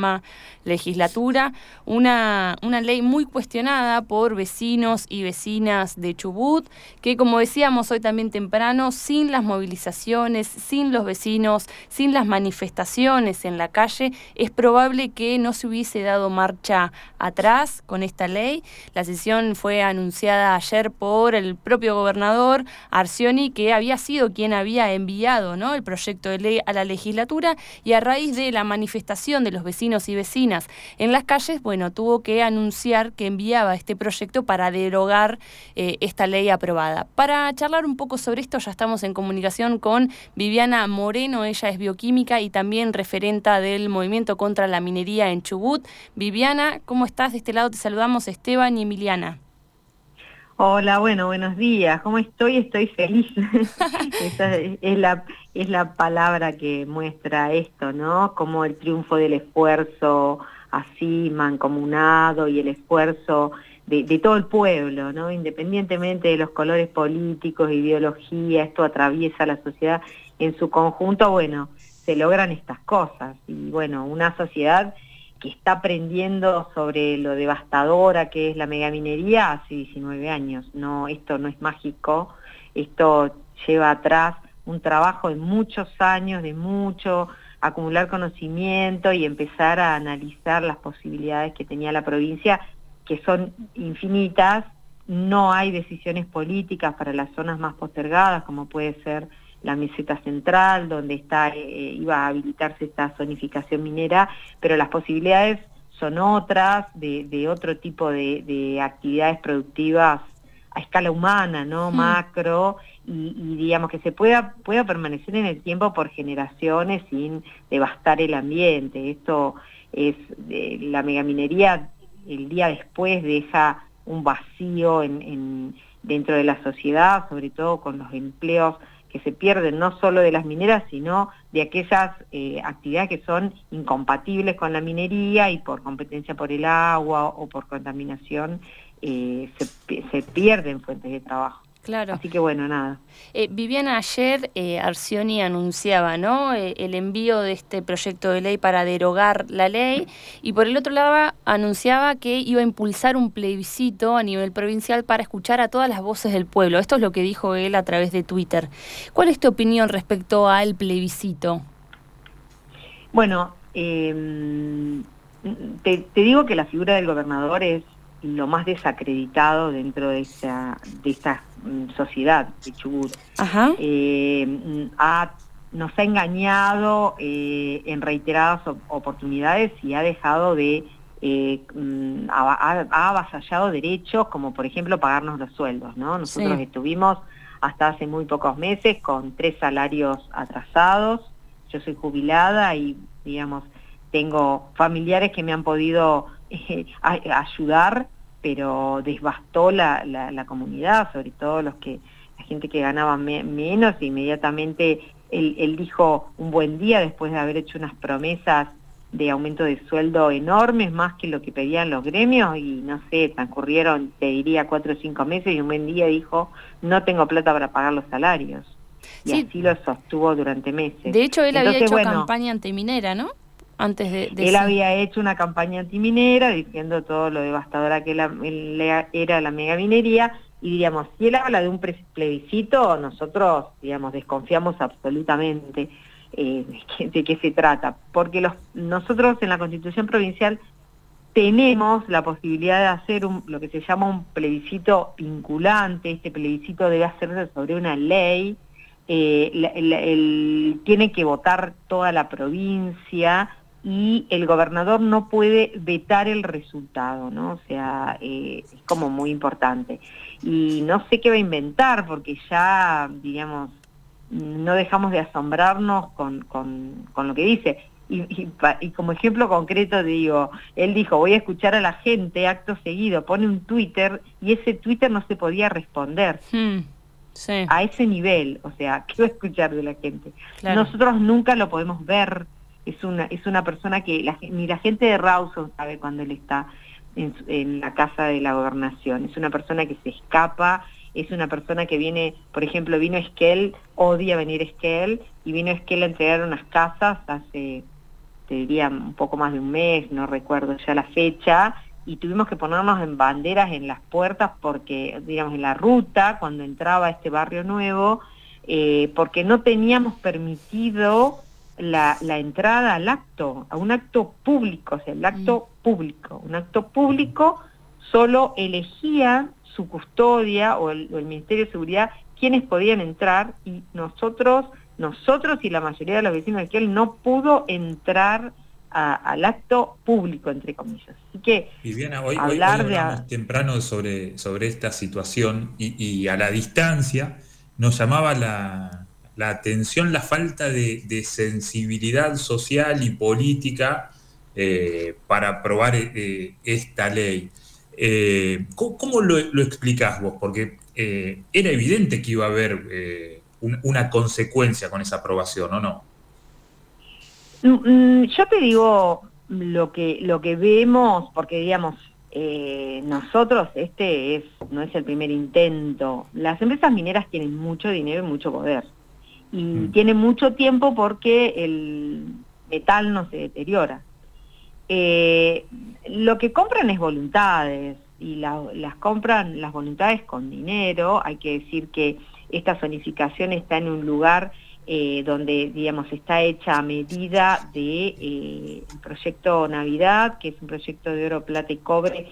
misma legislatura, una ley muy cuestionada por vecinos y vecinas de Chubut, que como decíamos hoy también temprano, sin las movilizaciones, sin los vecinos, sin las manifestaciones en la calle, es probable que no se hubiese dado marcha atrás con esta ley. La sesión fue anunciada ayer por el propio gobernador Arcioni, que había sido quien había enviado, ¿no?, el proyecto de ley a la legislatura, y a raíz de la manifestación de los vecinos y vecinas en las calles, bueno, tuvo que anunciar que enviaba este proyecto para derogar esta ley aprobada. Para charlar un poco sobre esto ya estamos en comunicación con Viviana Moreno. Ella es bioquímica y también referenta del movimiento contra la minería en Chubut. Viviana, ¿cómo estás? De este lado te saludamos Esteban y Emiliana. Hola, bueno, buenos días. ¿Cómo estoy? Estoy feliz. Esa es la palabra que muestra esto, ¿no? Como el triunfo del esfuerzo así mancomunado y el esfuerzo de todo el pueblo, ¿no? Independientemente de los colores políticos, ideología, esto atraviesa la sociedad en su conjunto, bueno, se logran estas cosas. Y bueno, una sociedad que está aprendiendo sobre lo devastadora que es la megaminería hace 19 años. No, esto no es mágico, esto lleva atrás un trabajo de muchos años, de mucho acumular conocimiento y empezar a analizar las posibilidades que tenía la provincia, que son infinitas. No hay decisiones políticas para las zonas más postergadas, como puede ser la meseta central, donde iba a habilitarse esta zonificación minera, pero las posibilidades son otras, de otro tipo de actividades productivas a escala humana, ¿no? Macro, y digamos que se pueda permanecer en el tiempo por generaciones sin devastar el ambiente. Esto es, la megaminería el día después deja un vacío dentro de la sociedad, sobre todo con los empleos que se pierden no solo de las mineras, sino de aquellas actividades que son incompatibles con la minería y por competencia por el agua o por contaminación se pierden fuentes de trabajo. Claro. Así que bueno, nada. Viviana, ayer Arcioni anunciaba, ¿no?, el envío de este proyecto de ley para derogar la ley, y por el otro lado anunciaba que iba a impulsar un plebiscito a nivel provincial para escuchar a todas las voces del pueblo. Esto es lo que dijo él a través de Twitter. ¿Cuál es tu opinión respecto al plebiscito? Bueno, te digo que la figura del gobernador es lo más desacreditado dentro de esta sociedad de Chubut. Ajá. Nos ha engañado en reiteradas oportunidades y ha dejado ha avasallado derechos, como por ejemplo pagarnos los sueldos, ¿no? Nosotros estuvimos hasta hace muy pocos meses con 3 salarios atrasados. Yo soy jubilada y, digamos, tengo familiares que me han podido ayudar, pero devastó la comunidad, sobre todo la gente que ganaba menos. Inmediatamente él dijo un buen día después de haber hecho unas promesas de aumento de sueldo enormes, más que lo que pedían los gremios, y no sé, transcurrieron, te diría, 4 o 5 meses, y un buen día dijo, no tengo plata para pagar los salarios. Y así lo sostuvo durante meses. De hecho, él había hecho campaña antiminera, ¿no? Antes de él había hecho una campaña antiminera diciendo todo lo devastadora que era la megaminería, y diríamos, si él habla de un plebiscito, nosotros, digamos, desconfiamos absolutamente de qué se trata, porque nosotros en la Constitución Provincial tenemos la posibilidad de hacer lo que se llama un plebiscito vinculante. Este plebiscito debe hacerse sobre una ley, tiene que votar toda la provincia, y el gobernador no puede vetar el resultado, ¿no? O sea, es como muy importante. Y no sé qué va a inventar, porque ya, digamos, no dejamos de asombrarnos con lo que dice. Y como ejemplo concreto digo, él dijo, voy a escuchar a la gente, acto seguido, pone un Twitter, y ese Twitter no se podía responder. Sí. A ese nivel, o sea, ¿qué va a escuchar de la gente? Claro. Nosotros nunca lo podemos ver. Es una persona que ni la gente de Rawson sabe cuando él está en la casa de la gobernación. Es una persona que se escapa, es una persona que viene, por ejemplo, vino Esquel, odia venir Esquel, y vino Esquel a entregar unas casas hace te diría un poco más de un mes, no recuerdo ya la fecha, y tuvimos que ponernos en banderas en las puertas porque, digamos, en la ruta, cuando entraba a este barrio nuevo, porque no teníamos permitido la entrada al acto, a un acto público, o sea, el acto público. Un acto público solo elegía su custodia o el Ministerio de Seguridad quienes podían entrar, y nosotros y la mayoría de los vecinos de Esquel no pudo entrar al acto público, entre comillas. Así que Viviana, hoy hablar de... hablamos temprano sobre esta situación y a la distancia nos llamaba la atención la falta de sensibilidad social y política para aprobar esta ley. ¿Cómo lo explicás vos? Porque era evidente que iba a haber una consecuencia con esa aprobación, ¿o no? Yo te digo lo que vemos, porque digamos, nosotros, no es el primer intento. Las empresas mineras tienen mucho dinero y mucho poder. Y tienen mucho tiempo porque el metal no se deteriora. Lo que compran es voluntades, y las compran las voluntades con dinero. Hay que decir que esta zonificación está en un lugar donde, digamos, está hecha a medida de el proyecto Navidad, que es un proyecto de oro, plata y cobre,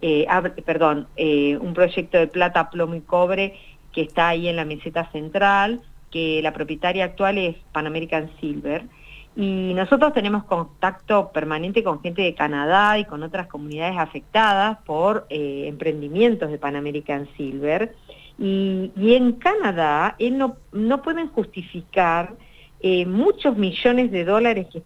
un proyecto de plata, plomo y cobre que está ahí en la meseta central, que la propietaria actual es Pan American Silver. Y nosotros tenemos contacto permanente con gente de Canadá y con otras comunidades afectadas por emprendimientos de Pan American Silver. Y en Canadá no pueden justificar muchos millones de dólares que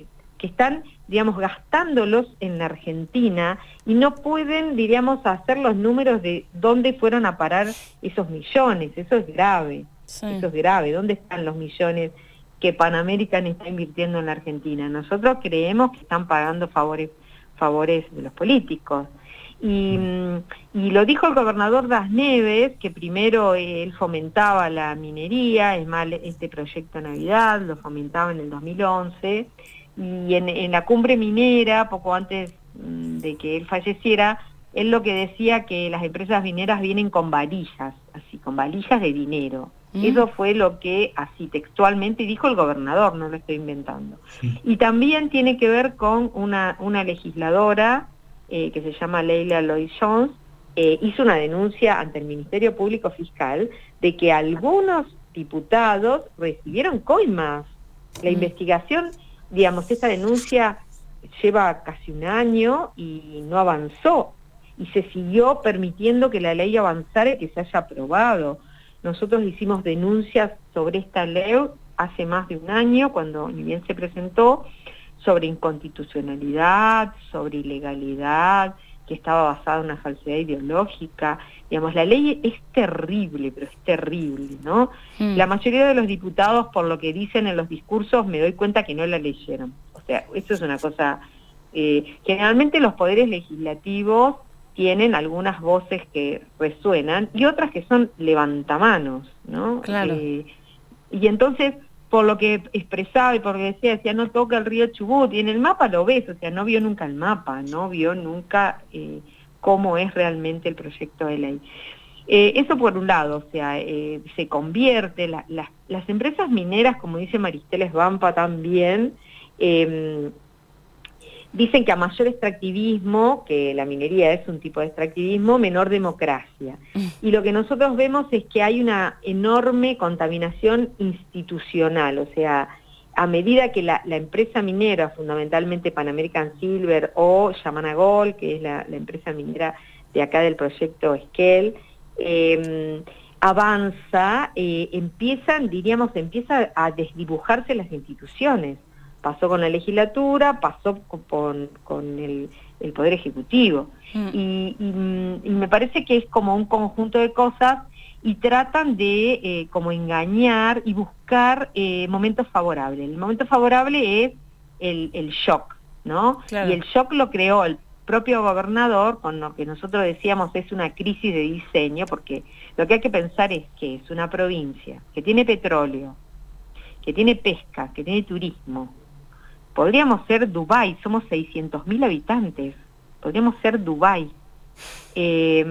están, digamos, gastándolos en la Argentina, y no pueden, diríamos, hacer los números de dónde fueron a parar esos millones. Eso es grave. Sí. Eso es grave. ¿Dónde están los millones que Pan American está invirtiendo en la Argentina? Nosotros creemos que están pagando favores de los políticos. Y lo dijo el gobernador Das Neves, que primero él fomentaba la minería, es más, este proyecto Navidad lo fomentaba en el 2011, y en la cumbre minera, poco antes de que él falleciera, él lo que decía que las empresas mineras vienen con valijas, así, con valijas de dinero. Eso fue lo que así textualmente dijo el gobernador, no lo estoy inventando. Y también tiene que ver con una legisladora que se llama Leila Lloyd Jones, hizo una denuncia ante el Ministerio Público Fiscal de que algunos diputados recibieron coimas. La investigación, digamos, esta denuncia lleva casi un año y no avanzó, y se siguió permitiendo que la ley avanzara y que se haya aprobado. Nosotros hicimos denuncias sobre esta ley hace más de un año, cuando ni bien se presentó, sobre inconstitucionalidad, sobre ilegalidad, que estaba basada en una falsedad ideológica. Digamos, la ley es terrible, pero es terrible, ¿no? La mayoría de los diputados, por lo que dicen en los discursos, me doy cuenta que no la leyeron. O sea, eso es una cosa... generalmente los poderes legislativos tienen algunas voces que resuenan y otras que son levantamanos, ¿no? Claro. Y entonces, por lo que expresaba y por lo que decía, no toca el río Chubut, y en el mapa lo ves, o sea, no vio nunca el mapa, no vio nunca cómo es realmente el proyecto de ley. Eso por un lado, o sea, se convierte, las empresas mineras, como dice Maristeles Vampa también, dicen que a mayor extractivismo, que la minería es un tipo de extractivismo, menor democracia. Y lo que nosotros vemos es que hay una enorme contaminación institucional, o sea, a medida que la empresa minera, fundamentalmente Pan American Silver o Yamana Gold, que es la empresa minera de acá del proyecto Esquel, avanza, empieza a desdibujarse las instituciones. Pasó con la legislatura, pasó con el Poder Ejecutivo. Y me parece que es como un conjunto de cosas, y tratan de como engañar y buscar momentos favorables. El momento favorable es el shock, ¿no? Claro. Y el shock lo creó el propio gobernador, con lo que nosotros decíamos es una crisis de diseño, porque lo que hay que pensar es que es una provincia que tiene petróleo, que tiene pesca, que tiene turismo, podríamos ser Dubái, somos 600.000 habitantes, podríamos ser Dubái. Y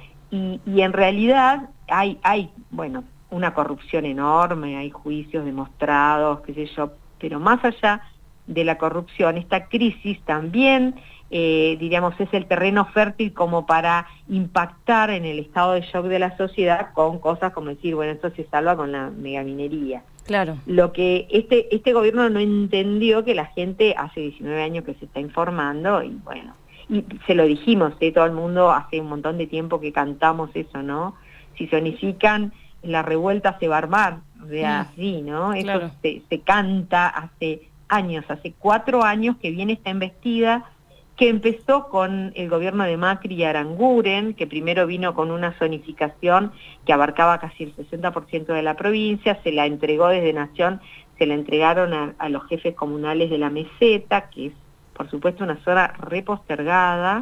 en realidad hay, bueno, una corrupción enorme, hay juicios demostrados, qué sé yo, pero más allá de la corrupción, esta crisis también, diríamos, es el terreno fértil como para impactar en el estado de shock de la sociedad con cosas como decir, bueno, esto se salva con la megaminería. Claro. Lo que este gobierno no entendió, que la gente hace 19 años que se está informando, y bueno, y se lo dijimos, todo el mundo hace un montón de tiempo que cantamos eso, ¿no? Si se unifican, la revuelta se va a armar, o sea, así, ¿no? Claro. Eso se canta hace años, hace 4 años que viene esta embestida, que empezó con el gobierno de Macri y Aranguren, que primero vino con una zonificación que abarcaba casi el 60% de la provincia, se la entregó desde Nación, se la entregaron a los jefes comunales de la meseta, que es por supuesto una zona repostergada,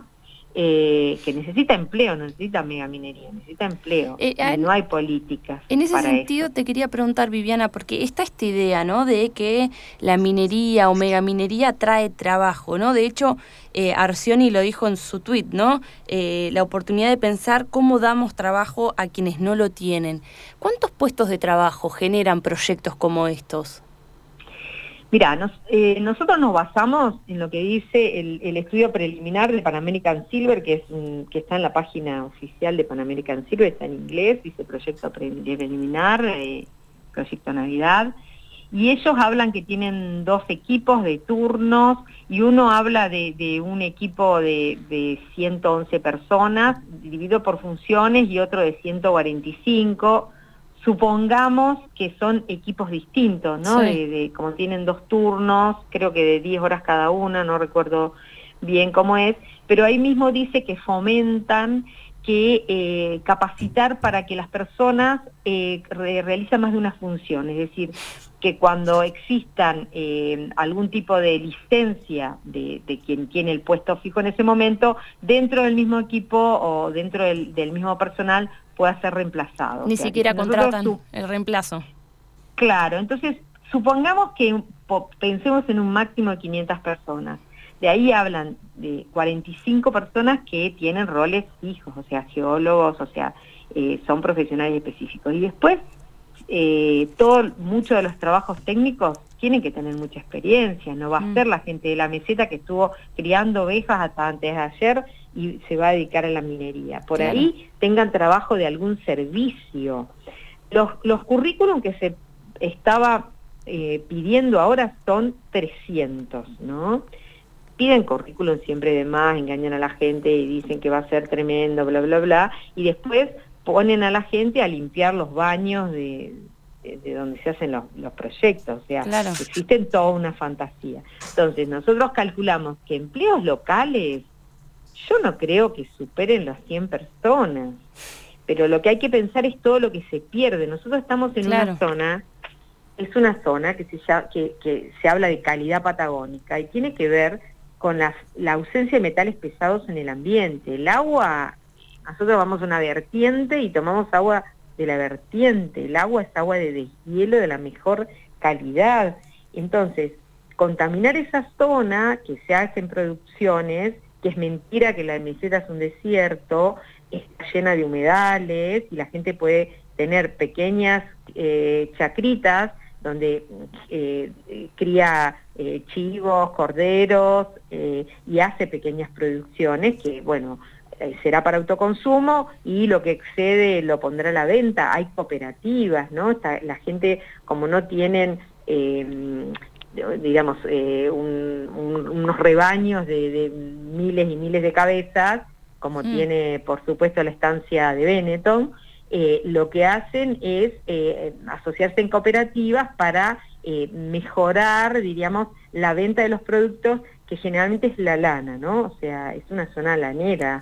que necesita empleo, no necesita megaminería, necesita empleo, y no hay políticas. En ese para sentido eso. te quería preguntar, Viviana, porque está esta idea, ¿no?, de que la minería o megaminería trae trabajo, ¿no? De hecho, Arcioni lo dijo en su tuit, ¿no? La oportunidad de pensar cómo damos trabajo a quienes no lo tienen. ¿Cuántos puestos de trabajo generan proyectos como estos? Mirá, nosotros nos basamos en lo que dice el estudio preliminar de Pan American Silver, que está en la página oficial de Pan American Silver, está en inglés, dice proyecto preliminar, proyecto Navidad, y ellos hablan que tienen 2 equipos de turnos, y uno habla de un equipo de 111 personas, dividido por funciones, y otro de 145. Supongamos que son equipos distintos, ¿no? Sí. Como tienen 2 turnos, creo que de 10 horas cada una, no recuerdo bien cómo es, pero ahí mismo dice que fomentan que capacitar para que las personas realicen más de una función, es decir, que cuando existan algún tipo de licencia de quien tiene el puesto fijo en ese momento, dentro del mismo equipo o dentro del mismo personal pueda ser reemplazado. Ni o sea, siquiera si contratan el reemplazo. Claro, entonces supongamos que pensemos en un máximo de 500 personas. De ahí hablan de 45 personas que tienen roles fijos, o sea, geólogos, o sea, son profesionales específicos. Y después, muchos de los trabajos técnicos tienen que tener mucha experiencia, no va a ser la gente de la meseta que estuvo criando ovejas hasta antes de ayer y se va a dedicar a la minería. Por ahí tengan trabajo de algún servicio. Los currículum que se estaba pidiendo ahora son 300, ¿no? Piden currículum siempre de más, engañan a la gente y dicen que va a ser tremendo, bla, bla, bla, y después ponen a la gente a limpiar los baños de donde se hacen los proyectos, o sea, existen toda una fantasía. Entonces, nosotros calculamos que empleos locales, yo no creo que superen las 100 personas, pero lo que hay que pensar es todo lo que se pierde. Nosotros estamos en una zona, es una zona que se habla de calidad patagónica y tiene que ver con la ausencia de metales pesados en el ambiente. El agua, nosotros vamos a una vertiente y tomamos agua de la vertiente. El agua es agua de deshielo de la mejor calidad. Entonces, contaminar esa zona que se hacen producciones, que es mentira que la meseta es un desierto, está llena de humedales y la gente puede tener pequeñas chacritas donde cría chivos, corderos y hace pequeñas producciones que, bueno, será para autoconsumo y lo que excede lo pondrá a la venta. Hay cooperativas, ¿no? La gente, como no tienen digamos, unos rebaños de miles y miles de cabezas, como tiene, por supuesto, la estancia de Benetton, lo que hacen es asociarse en cooperativas para mejorar, diríamos, la venta de los productos, que generalmente es la lana, ¿no? O sea, es una zona lanera.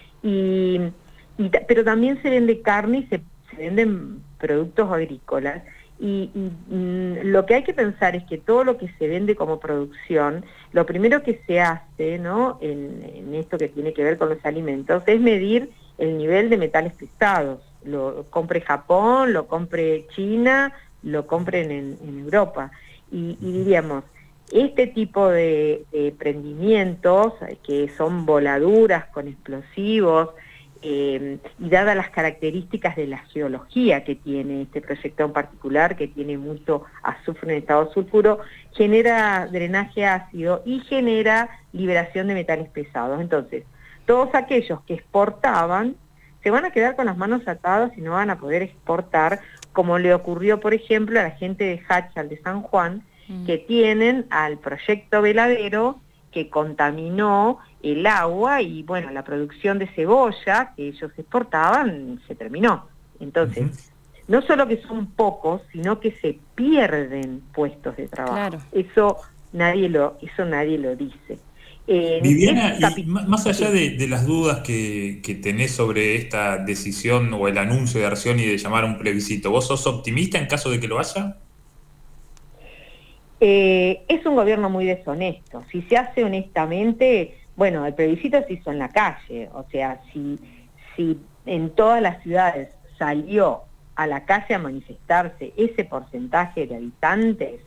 Pero también se vende carne y se venden productos agrícolas. Y lo que hay que pensar es que todo lo que se vende como producción, lo primero que se hace, ¿no?, en esto que tiene que ver con los alimentos, es medir el nivel de metales pesados. Lo compre Japón, lo compre China, lo compren en Europa. Y diríamos, este tipo de emprendimientos, que son voladuras con explosivos, y dadas las características de la geología que tiene este proyecto en particular, que tiene mucho azufre en estado sulfuro, genera drenaje ácido y genera liberación de metales pesados. Entonces, todos aquellos que exportaban se van a quedar con las manos atadas y no van a poder exportar, como le ocurrió, por ejemplo, a la gente de Hachal de San Juan, que tienen al proyecto Veladero, que contaminó el agua y, bueno, la producción de cebolla que ellos exportaban se terminó. Entonces, no solo que son pocos, sino que se pierden puestos de trabajo. Claro. Eso nadie lo dice. Viviana, y más allá de las dudas que tenés sobre esta decisión o el anuncio de Arcioni de llamar a un plebiscito, ¿vos sos optimista en caso de que lo haya? Es un gobierno muy deshonesto. Si se hace honestamente, bueno, el plebiscito se hizo en la calle, o sea, si en todas las ciudades salió a la calle a manifestarse ese porcentaje de habitantes,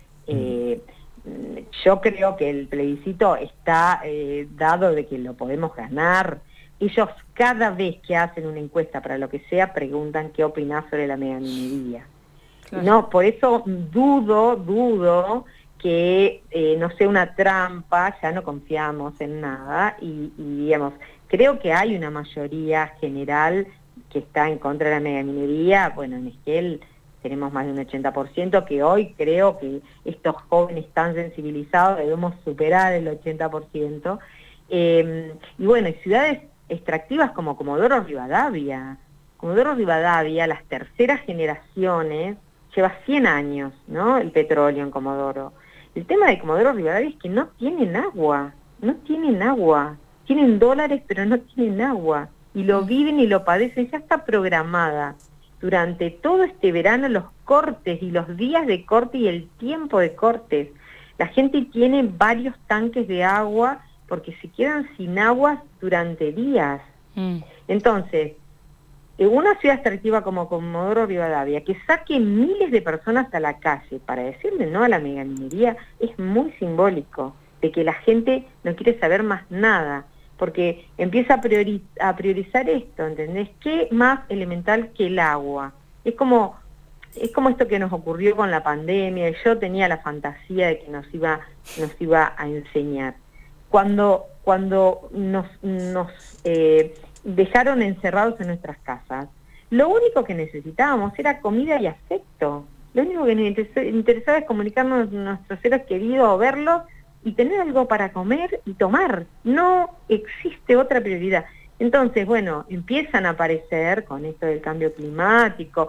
yo creo que el plebiscito está dado de que lo podemos ganar. Ellos cada vez que hacen una encuesta para lo que sea, preguntan qué opinás sobre la megaminería. Claro. No, por eso dudo que no sea una trampa, ya no confiamos en nada y digamos, creo que hay una mayoría general que está en contra de la megaminería. Bueno, en Esquel tenemos más de un 80%, que hoy creo que estos jóvenes tan sensibilizados debemos superar el 80%. Y bueno, y ciudades extractivas como Comodoro Rivadavia, las terceras generaciones, lleva 100 años, ¿no?, el petróleo en Comodoro. El tema de Comodoro Rivadavia es que no tienen agua, tienen dólares pero no tienen agua, y lo viven y lo padecen. Ya está programada durante todo este verano los cortes y los días de corte y el tiempo de cortes. La gente tiene varios tanques de agua porque se quedan sin agua durante días. Entonces, una ciudad extractiva como Comodoro Rivadavia, que saque miles de personas a la calle para decirle no a la megaminería, es muy simbólico de que la gente no quiere saber más nada, porque empieza a priorizar esto, ¿entendés? ¿Qué más elemental que el agua? Es como esto que nos ocurrió con la pandemia, y yo tenía la fantasía de que nos iba a enseñar. Cuando nos dejaron encerrados en nuestras casas, lo único que necesitábamos era comida y afecto. Lo único que nos interesaba es comunicarnos con nuestros seres queridos o verlos y tener algo para comer y tomar. No existe otra prioridad. Entonces, bueno, empiezan a aparecer con esto del cambio climático.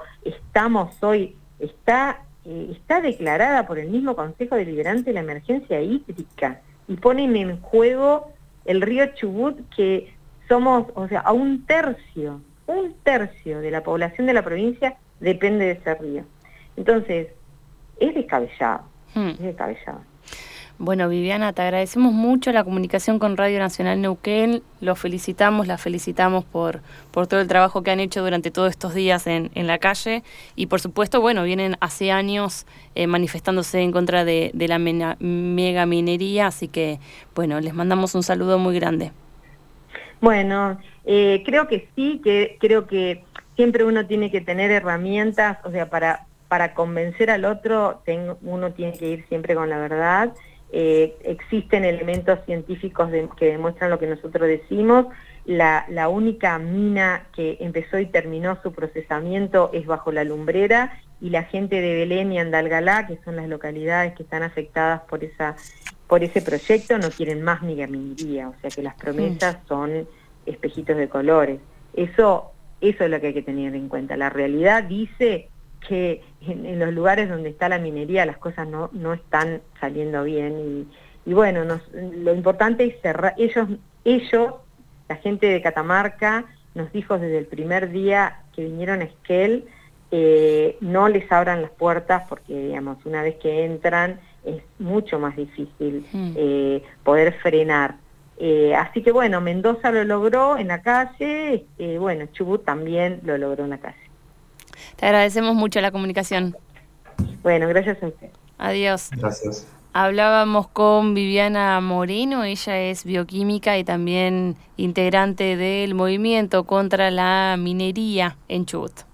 Está declarada por el mismo Consejo Deliberante la emergencia hídrica y ponen en juego el río Chubut, que somos, o sea, a un tercio de la población de la provincia depende de ese río. Entonces, es descabellado. Bueno, Viviana, te agradecemos mucho la comunicación con Radio Nacional Neuquén. La felicitamos por todo el trabajo que han hecho durante todos estos días en la calle. Y por supuesto, bueno, vienen hace años manifestándose en contra de la megaminería, así que, bueno, les mandamos un saludo muy grande. Bueno, creo que sí, creo que siempre uno tiene que tener herramientas, o sea, para convencer al otro, uno tiene que ir siempre con la verdad. Existen elementos científicos que demuestran lo que nosotros decimos. La única mina que empezó y terminó su procesamiento es Bajo la Lumbrera, y la gente de Belén y Andalgalá, que son las localidades que están afectadas por ese proyecto, no quieren más megaminería, o sea que las promesas son espejitos de colores. Eso es lo que hay que tener en cuenta. La realidad dice que en los lugares donde está la minería las cosas no están saliendo bien, y bueno, lo importante es cerrar. Ellos, la gente de Catamarca, nos dijo desde el primer día que vinieron a Esquel, no les abran las puertas, porque digamos, una vez que entran es mucho más difícil poder frenar. Así que bueno, Mendoza lo logró en la calle, bueno, Chubut también lo logró en la calle. Te agradecemos mucho la comunicación. Bueno, gracias a usted. Adiós. Gracias. Hablábamos con Viviana Moreno, ella es bioquímica y también integrante del movimiento contra la minería en Chubut.